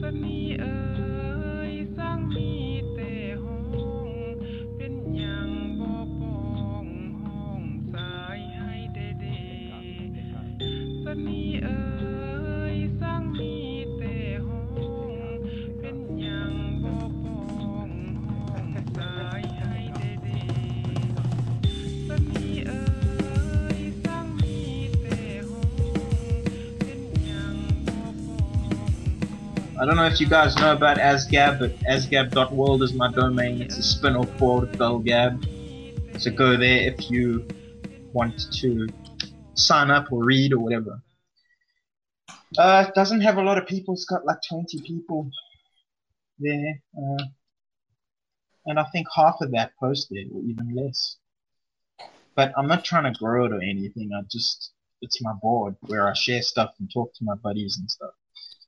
นีเอ๋ยสร้างมีแต่ห้องเป็นหยังบ่ปองห้องสายให้เด้สนีเอ๋ยสร้างมีแต่ห้องเป็นหยังบ่ปองห้องสายให้เด้สนีเอ๋ยสร้างมีแต่ห้องเป็นหยังบ่ปองห้อง I don't know if you guys know about ASGAB, but asgab.world is my domain. It's a spin-off for Belgab. So go there if you want to sign up or read or whatever. It doesn't have a lot of people. It's got like 20 people there. And I think half of that post there, or even less. But I'm not trying to grow it or anything. It's my board where I share stuff and talk to my buddies and stuff.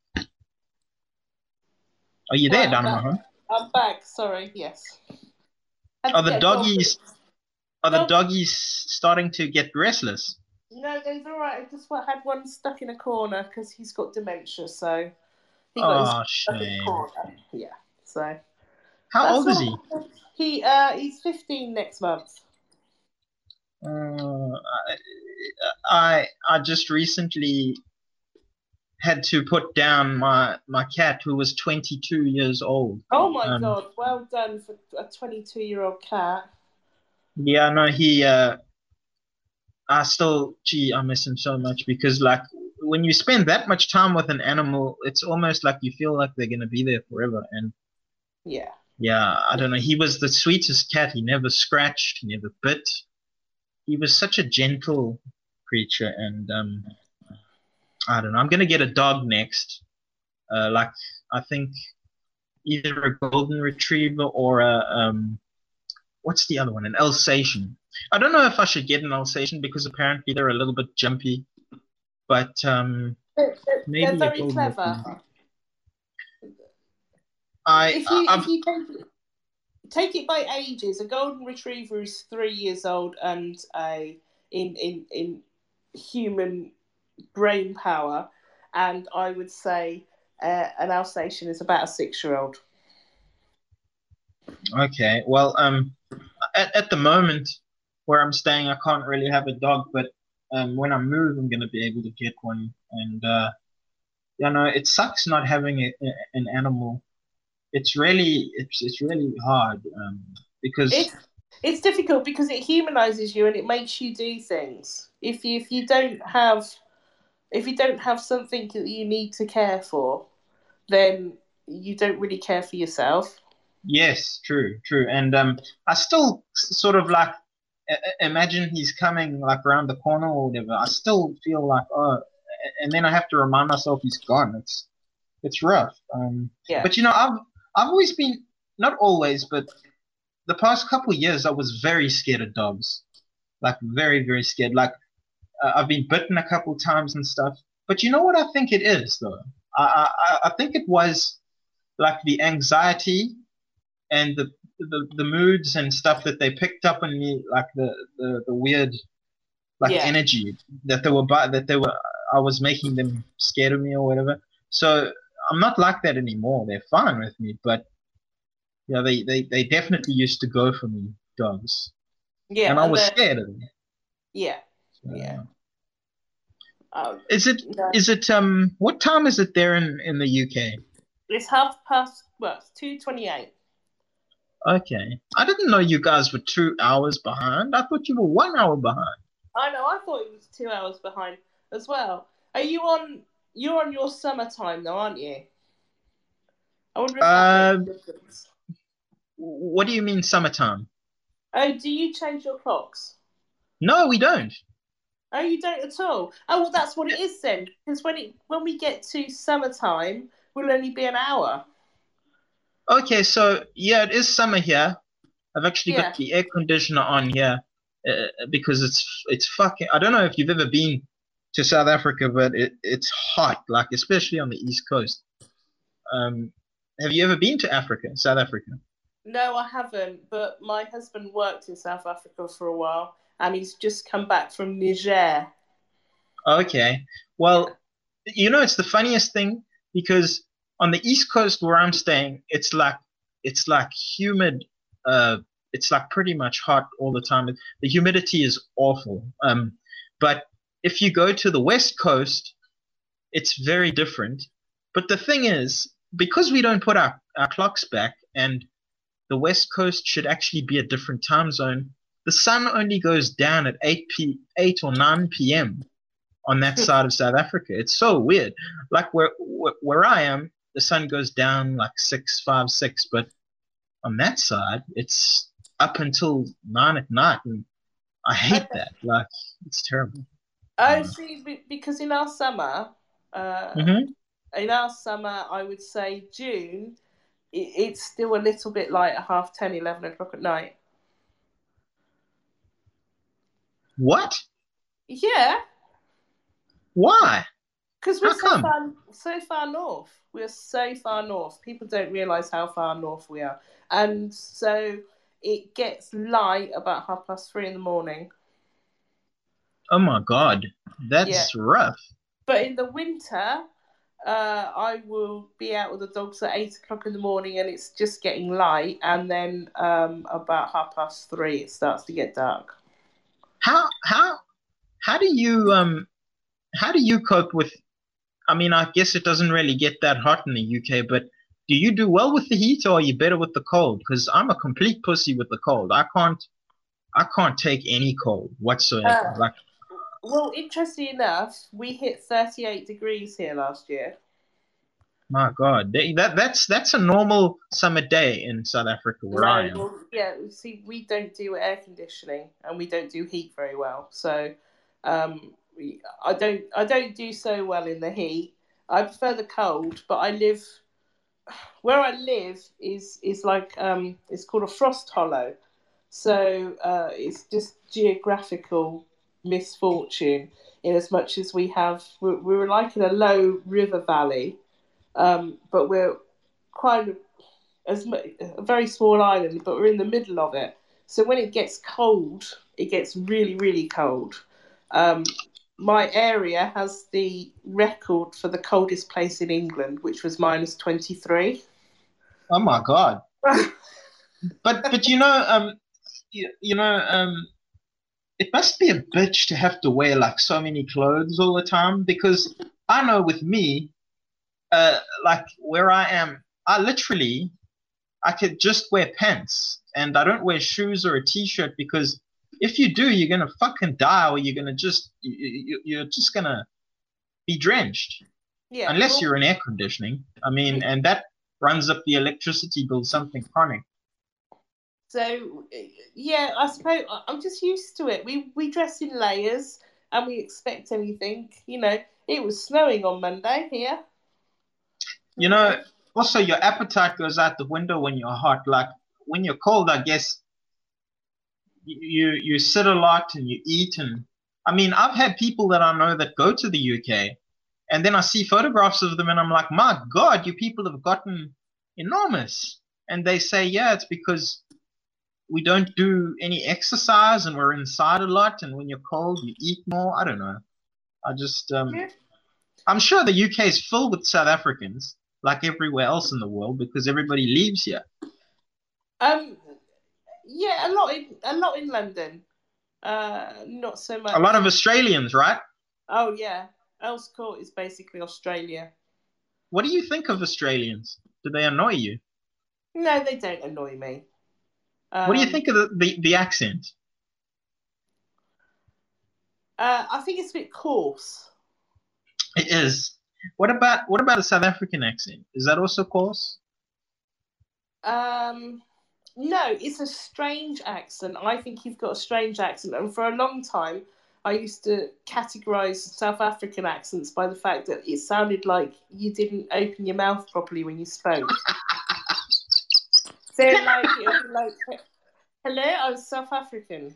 Are you there, Dynamo? I'm back. Sorry. Yes. Are the doggies starting to get restless? No, they're all right. I just had one stuck in a corner because he's got dementia, so he got stuck in a corner. Yeah. So. How old is he? He's 15 next month. I just recently had to put down my cat who was 22 years old. Oh my God! Well done for a 22-year-old cat. Yeah, no, I miss him so much because like when you spend that much time with an animal, it's almost like you feel like they're gonna be there forever. And yeah, I don't know. He was the sweetest cat. He never scratched, he never bit. He was such a gentle creature, and I don't know. I'm gonna get a dog next. Like I think either a golden retriever or a what's the other one? An Alsatian. I don't know if I should get an Alsatian because apparently they're a little bit jumpy. But maybe they're very clever. If you take it by ages, a golden retriever is 3 years old, and in human brain power, and I would say an Alsatian is about a 6-year-old. Okay, well, at the moment where I'm staying, I can't really have a dog, but when I move, I'm gonna be able to get one. And you know, it sucks not having an animal. It's really hard because it's difficult because it humanizes you and it makes you do things. If you don't have something that you need to care for, then you don't really care for yourself. Yes, true. And I still sort of like imagine he's coming like around the corner or whatever. I still feel like and then I have to remind myself he's gone. It's rough. Yeah. But you know, I've always been, not always, but the past couple of years I was very scared of dogs. Like very, very scared. Like I've been bitten a couple of times and stuff. But you know what I think it is though? I think it was like the anxiety and the moods and stuff that they picked up on me, like the weird energy that I was making them scared of me or whatever. So I'm not like that anymore. They're fine with me, but yeah, they definitely used to go for me, dogs. Yeah, and I was scared of them. Yeah. So, yeah. Is it what time is it there in the UK? It's 2:28. Okay. I didn't know you guys were 2 hours behind. I thought you were 1 hour behind. I know, I thought it was 2 hours behind as well. You're on your summertime though, aren't you? I wonder if that makes a difference. What do you mean summertime? Oh, do you change your clocks? No, we don't. Oh, you don't at all? Oh, well, that's what it is then. Because when we get to summertime, we'll only be an hour. Okay, so yeah, it is summer here. I've actually got the air conditioner on here because it's fucking. I don't know if you've ever been to South Africa, but it's hot, like especially on the East Coast. Have you ever been to South Africa? No, I haven't. But my husband worked in South Africa for a while, and he's just come back from Niger. Okay, well, you know, it's the funniest thing because on the East Coast where I'm staying, it's like humid. It's like pretty much hot all the time. The humidity is awful. But if you go to the West Coast, it's very different. But the thing is, because we don't put our clocks back, and the West Coast should actually be a different time zone, the sun only goes down at 8 or 9 p.m. on that side of South Africa. It's so weird. Like where I am, the sun goes down like 6, 5, 6, but on that side, it's up until 9 at night, and I hate that. Like, it's terrible. Oh, see, because in our summer, Mm-hmm. I would say June, it's still a little bit light at 10:30, 11 o'clock at night. What? Yeah. Why? Because we're so far north. We're so far north. People don't realise how far north we are. And so it gets light about 3:30 in the morning. Oh my God, that's rough. But in the winter, I will be out with the dogs at 8 o'clock in the morning, and it's just getting light. And then about 3:30, it starts to get dark. How do you cope with? I mean, I guess it doesn't really get that hot in the UK, but do you do well with the heat, or are you better with the cold? Because I'm a complete pussy with the cold. I can't take any cold whatsoever. Well, interestingly enough, we hit 38 degrees here last year. My God, that's a normal summer day in South Africa where I am. Well, yeah, see, we don't do air conditioning and we don't do heat very well, so I don't do so well in the heat. I prefer the cold, but where I live is like it's called a frost hollow, so it's just geographical misfortune in as much as we're like in a low river valley, but we're kind of a very small island, but we're in the middle of it. So when it gets cold, it gets really, really cold. My area has the record for the coldest place in England, which was -23. Oh my God! but it must be a bitch to have to wear like so many clothes all the time, because I know with me, like where I am, I could just wear pants and I don't wear shoes or a t-shirt, because if you do, you're gonna fucking die, or you're just gonna be drenched. Yeah. Unless you're in air conditioning. I mean, and that runs up the electricity bill, something chronic. So yeah, I suppose I'm just used to it. We dress in layers and we expect anything. It was snowing on Monday here. Also your appetite goes out the window when you're hot. Like when you're cold, I guess you sit a lot and you eat. And I mean, I've had people that I know that go to the UK, and then I see photographs of them and I'm like, my God, you people have gotten enormous. And they say, yeah, it's because we don't do any exercise and we're inside a lot, and when you're cold you eat more. I don't know. I just I'm sure the UK is filled with South Africans, like everywhere else in the world, because everybody leaves here. Yeah, a lot in London. Not so much. A lot of Australians, right? Oh yeah, Earls Court is basically Australia. What do you think of Australians? Do they annoy you? No, they don't annoy me. What do you think of the accent? I think it's a bit coarse. It is. What about a South African accent? Is that also coarse? No, it's a strange accent. I think you've got a strange accent, and for a long time, I used to categorize South African accents by the fact that it sounded like you didn't open your mouth properly when you spoke. So like it would be like, hello, I'm South African.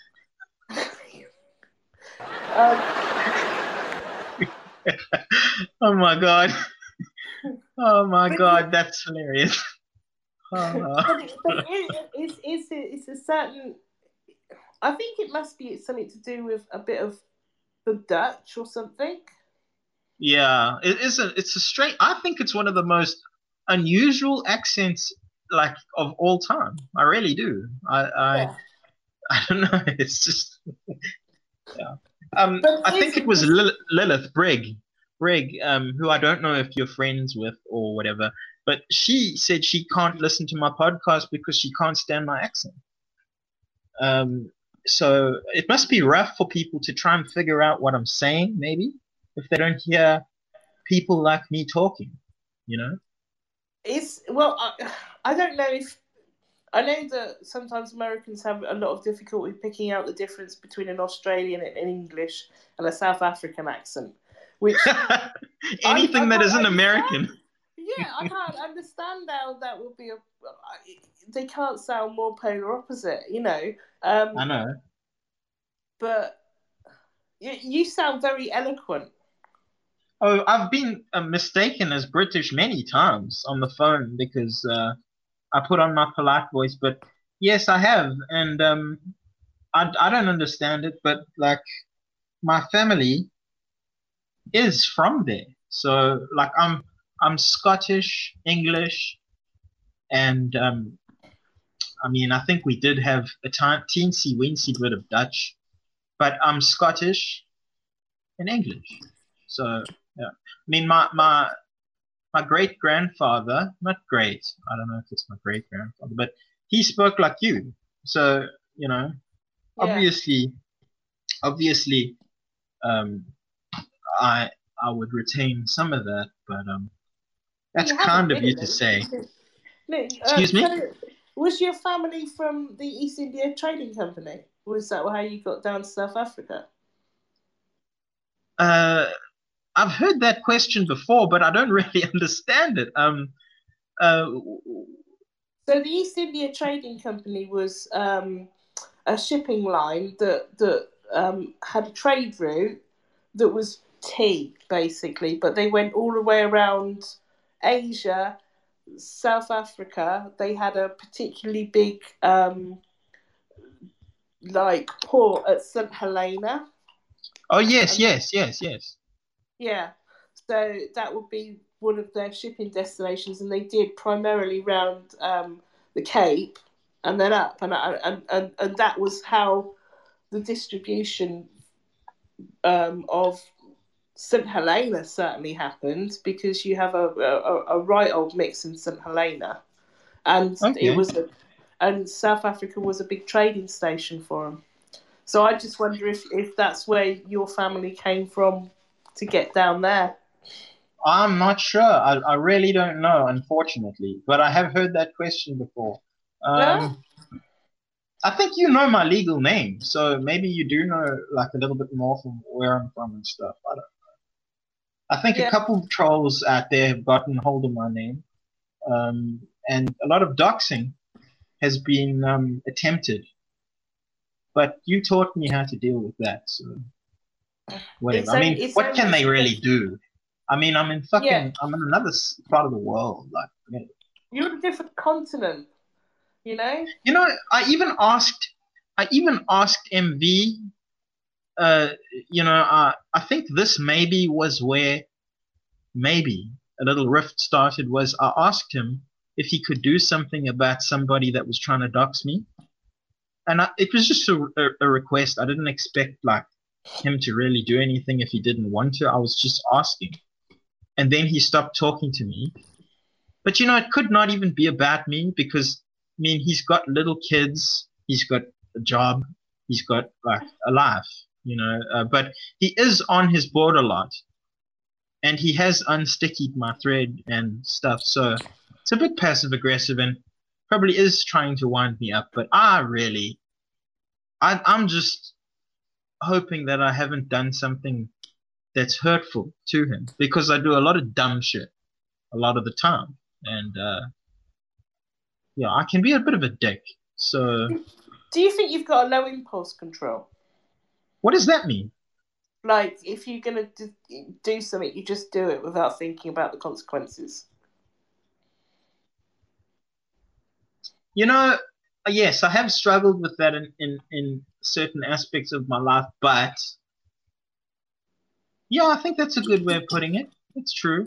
Oh my God. Oh my God, that's hilarious. But it's a certain. I think it must be something to do with a bit of the Dutch or something. Yeah, it isn't. It's a straight. I think it's one of the most unusual accents like of all time. I really do. I Yeah. I don't know. It's just yeah. But I it is think it was because Lilith Brigg, who I don't know if you're friends with or whatever, but she said she can't listen to my podcast because she can't stand my accent. Um, so it must be rough for people to try and figure out what I'm saying, maybe, if they don't hear people like me talking, you know? it's well, I don't know if I know that sometimes Americans have a lot of difficulty picking out the difference between an Australian and English and a South African accent, which I Anything that can't isn't understand. American. Yeah, I can't understand how that would be a. They can't sound more polar opposite, you know. I Um, know. but you sound very eloquent. Oh, I've been mistaken as British many times on the phone because I put on my polite voice, but yes, I have, and I don't understand it, but like my family is from there, so like I'm Scottish, English, and I mean I think we did have a teensy weensy bit of Dutch, but I'm Scottish and English, so yeah. I mean my great grandfather, not great, I don't know if it's my great grandfather, but he spoke like you, so you know Yeah, obviously obviously um, I I would retain some of that, but well, that's you have kind of you to admittedly. say. No, Excuse me? so was your family from the East India Trading Company? Was that how you got down to South Africa? Uh, I've heard that question before, but I don't really understand it. Uh, So the East India Trading Company was a shipping line that had a trade route that was tea, basically, but they went all the way around Asia, South Africa. They had a particularly big like port at St Helena, oh yes, and yes, yes, yes. yeah, so that would be one of their shipping destinations, and they did primarily round the Cape and then up, and that was how the distribution of St Helena certainly happened, because you have a right old mix in St Helena, and it Okay. was and South Africa was a big trading station for them. So I just wonder if that's where your family came from to get down there. I'm not sure. I really don't know, unfortunately, but I have heard that question before. Yeah, I think you know my legal name, so maybe you do know like a little bit more from where I'm from and stuff. I don't. I think a yeah. couple of trolls out there have gotten hold of my name, and a lot of doxing has been attempted. But you taught me how to deal with that, so whatever. It's I only mean, it's what only can they really because do? I mean, yeah, I'm in another part of the world. Like, you're on a different continent, you know. you know, I even asked MV. Uh, I think this maybe was where maybe a little rift started. Was I asked him if he could do something about somebody that was trying to dox me, and it was just a request. I didn't expect like him to really do anything if he didn't want to. I was just asking. And then he stopped talking to me. But it could not even be about me because I mean he's got little kids, he's got a job, he's got like a life. But he is on his board a lot, and he has unstickied my thread and stuff. So it's a bit passive aggressive and probably is trying to wind me up. But I'm just hoping that I haven't done something that's hurtful to him because I do a lot of dumb shit a lot of the time. And yeah, I can be a bit of a dick. So Do you think you've got a low impulse control? what does that mean? Like, if you're gonna do something, you just do it without thinking about the consequences. You know, yes, I have struggled with that in certain aspects of my life, but Yeah, I think that's a good way of putting it. It's true.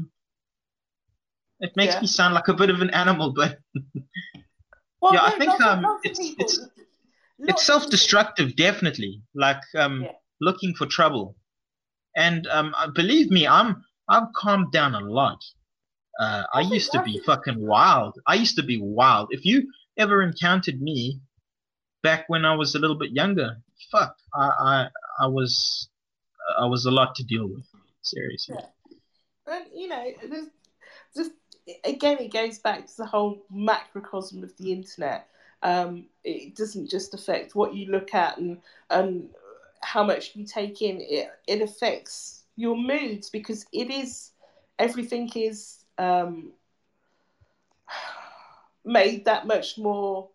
It makes me sound like a bit of an animal, but well, yeah, no, I think lots of people, it's self-destructive, definitely. Like looking for trouble. And believe me, I've calmed down a lot. I used to be fucking wild. I used to be wild. If you ever encountered me back when I was a little bit younger, fuck, I was a lot to deal with. Seriously. Yeah. And you know, just again, it goes back to the whole macrocosm of the internet. It doesn't just affect what you look at and how much you take in. It affects your moods because everything is made that much more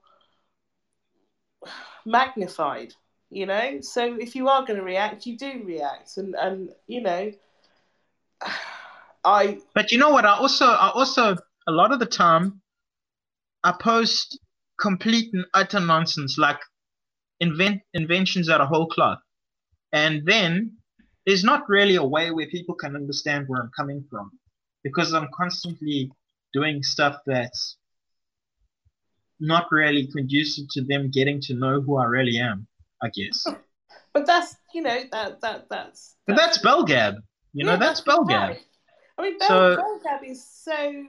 magnified. You know, so if you are going to react, you do react, and you know, But you know what? I also a lot of the time I post complete and utter nonsense, like inventions out of whole cloth, and then there's not really a way where people can understand where I'm coming from, because I'm constantly doing stuff that's not really conducive to them getting to know who I really am, I guess. But that's, you know, that's Bell Gab. You know, that's Bell Gab. Right. I mean, Bell Gab is so.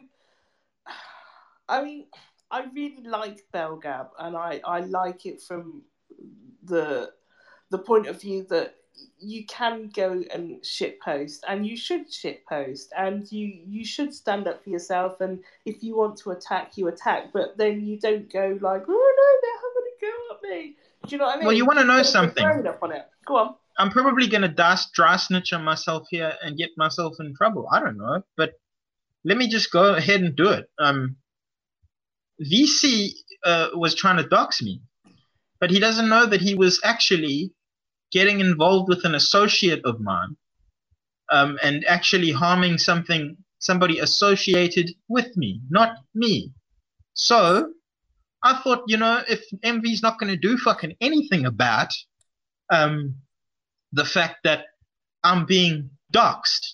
I mean, I really like Bell Gab, and I like it from the point of view that you can go and shitpost, and you should shitpost, and you should stand up for yourself, and if you want to attack, you attack, but then you don't go like, oh no, they're having a go at me. Do you know what I mean? Well, you want to know something? Up on it. Go on. I'm probably going to dry snitch on myself here and get myself in trouble. I don't know, but let me just go ahead and do it. VC was trying to dox me, but he doesn't know that he was actually getting involved with an associate of mine, and actually harming somebody associated with me, not me. So I thought, you know, if MV's not going to do fucking anything about the fact that I'm being doxxed,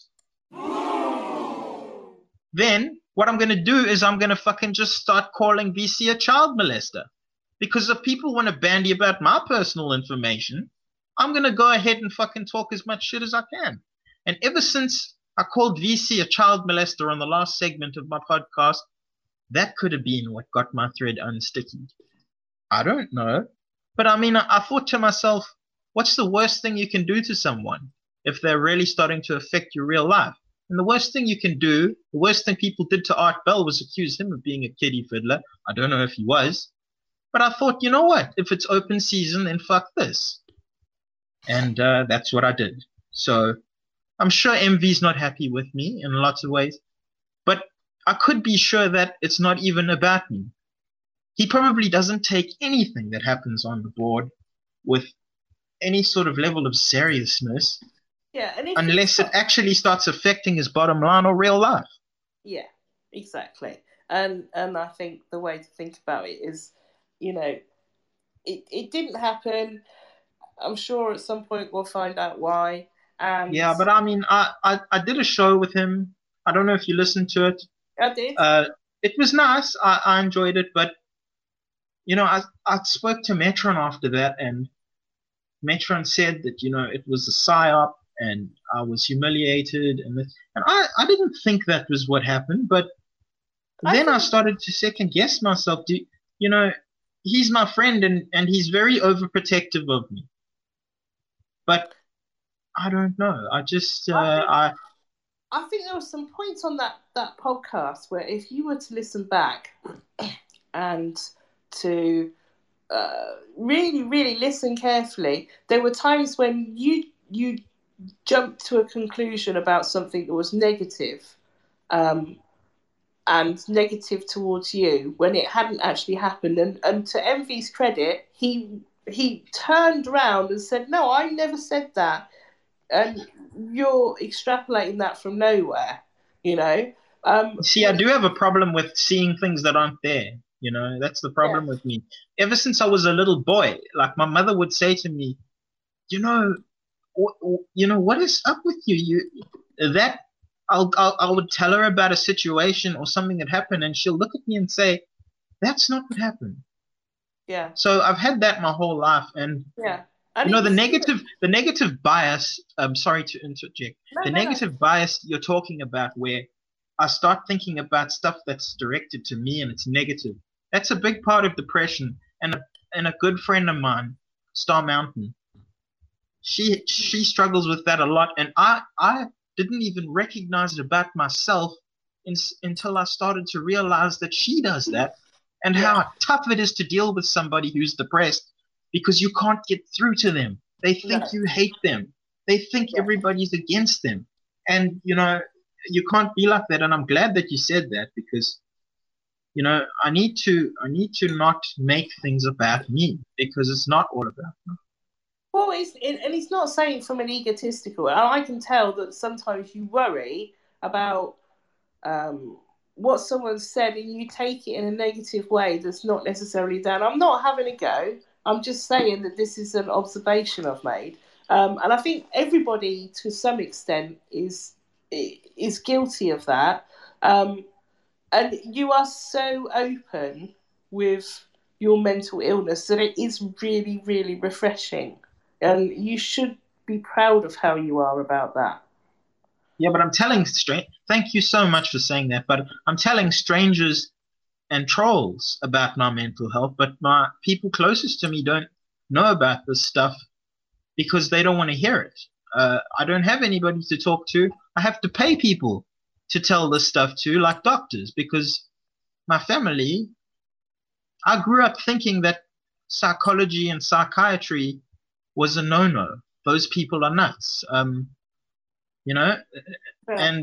then what I'm going to do is I'm going to fucking just start calling VC a child molester. Because if people want to bandy about my personal information, I'm going to go ahead and fucking talk as much shit as I can. And ever since I called VC a child molester on the last segment of my podcast, that could have been what got my thread unsticky. I don't know. But I mean, I thought to myself, what's the worst thing you can do to someone if they're really starting to affect your real life? And the worst thing you can do, the worst thing people did to Art Bell was accuse him of being a kiddie fiddler. I don't know if he was. But I thought, you know what? If it's open season, then fuck this. And that's what I did. So I'm sure MV's not happy with me in lots of ways. But I could be sure that it's not even about me. He probably doesn't take anything that happens on the board with any sort of level of seriousness. Yeah, and unless it actually starts affecting his bottom line or real life. Yeah, exactly. And I think the way to think about it is, you know, it didn't happen. I'm sure at some point we'll find out why. And yeah, but I mean, I did a show with him. I don't know if you listened to it. I did. It was nice. I enjoyed it, but you know, I spoke to Metron after that, and Metron said that, you know, it was a psyop and I was humiliated, and I didn't think that was what happened, but then I started to second guess myself. You know, he's my friend and he's very overprotective of me. But I don't know. I just I think there were some points on that podcast where if you were to listen back and to really, really listen carefully, there were times when you jumped to a conclusion about something that was negative, and negative towards you when it hadn't actually happened. And to MV's credit, he turned around and said, "No, I never said that." And you're extrapolating that from nowhere, you know. See, I do have a problem with seeing things that aren't there. You know, that's the problem with me. Ever since I was a little boy, like my mother would say to me, you know, you know, what is up with you? I would tell her about a situation or something that happened, and she'll look at me and say, "That's not what happened." Yeah. So I've had that my whole life, and yeah. You know, the negative bias, I'm sorry to interject, the negative bias you're talking about, where I start thinking about stuff that's directed to me and it's negative. That's a big part of depression. And a good friend of mine, Star Mountain, she struggles with that a lot. And I didn't even recognize it about myself until I started to realize that she does that, and how tough it is to deal with somebody who's depressed, because you can't get through to them. They think you hate them. They think everybody's against them. And, you know, you can't be like that. And I'm glad that you said that, because, you know, I need to not make things about me, because it's not all about me. Well, it's not saying from an egotistical. I can tell that sometimes you worry about what someone said, and you take it in a negative way that's not necessarily done. I'm not having a go. I'm just saying that this is an observation I've made. And I think everybody, to some extent, is guilty of that. And you are so open with your mental illness that it is really, really refreshing. And you should be proud of how you are about that. Yeah, but I'm telling thank you so much for saying that, but I'm telling strangers and trolls about my mental health, but my people closest to me don't know about this stuff because they don't want to hear it. I don't have anybody to talk to. I have to pay people to tell this stuff to, like doctors, because my family, I grew up thinking that psychology and psychiatry was a no-no. Those people are nuts. You know, and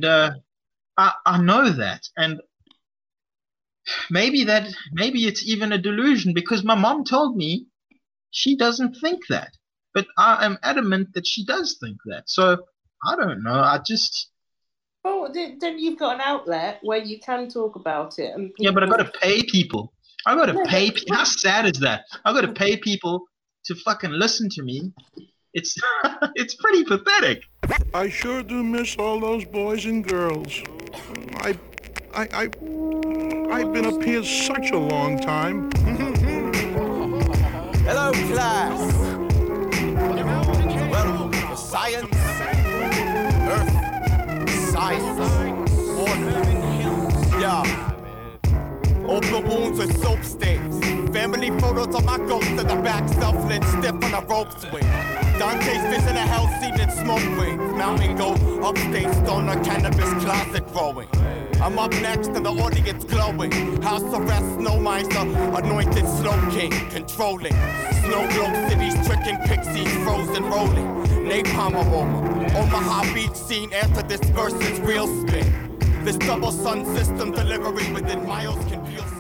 I know that, and maybe it's even a delusion, because my mom told me she doesn't think that, but I am adamant that she does think that. So I don't know. Well, then you've got an outlet where you can talk about it, and yeah, but I got to pay people. I got to pay. How sad is that? I got to pay people to fucking listen to me. It's it's pretty pathetic. I sure do miss all those boys and girls. I've been up here such a long time. Hello, class. Well, science, earth, science, water. Yeah. Open wounds with soap stains. Family photos of my ghost in the back, self-lit, stiff on a rope swing. Dante's vision of hell seen in smoke rings. Mountain goat, upstate stoner, cannabis closet growing. I'm up next and the audience glowing. House arrest, snow miser, anointed slow king, controlling. Snow globe cities, tricking pixies, frozen rolling. Napalm aroma, Omaha Beach scene after this verse is real spin. This double sun system delivery within miles can feel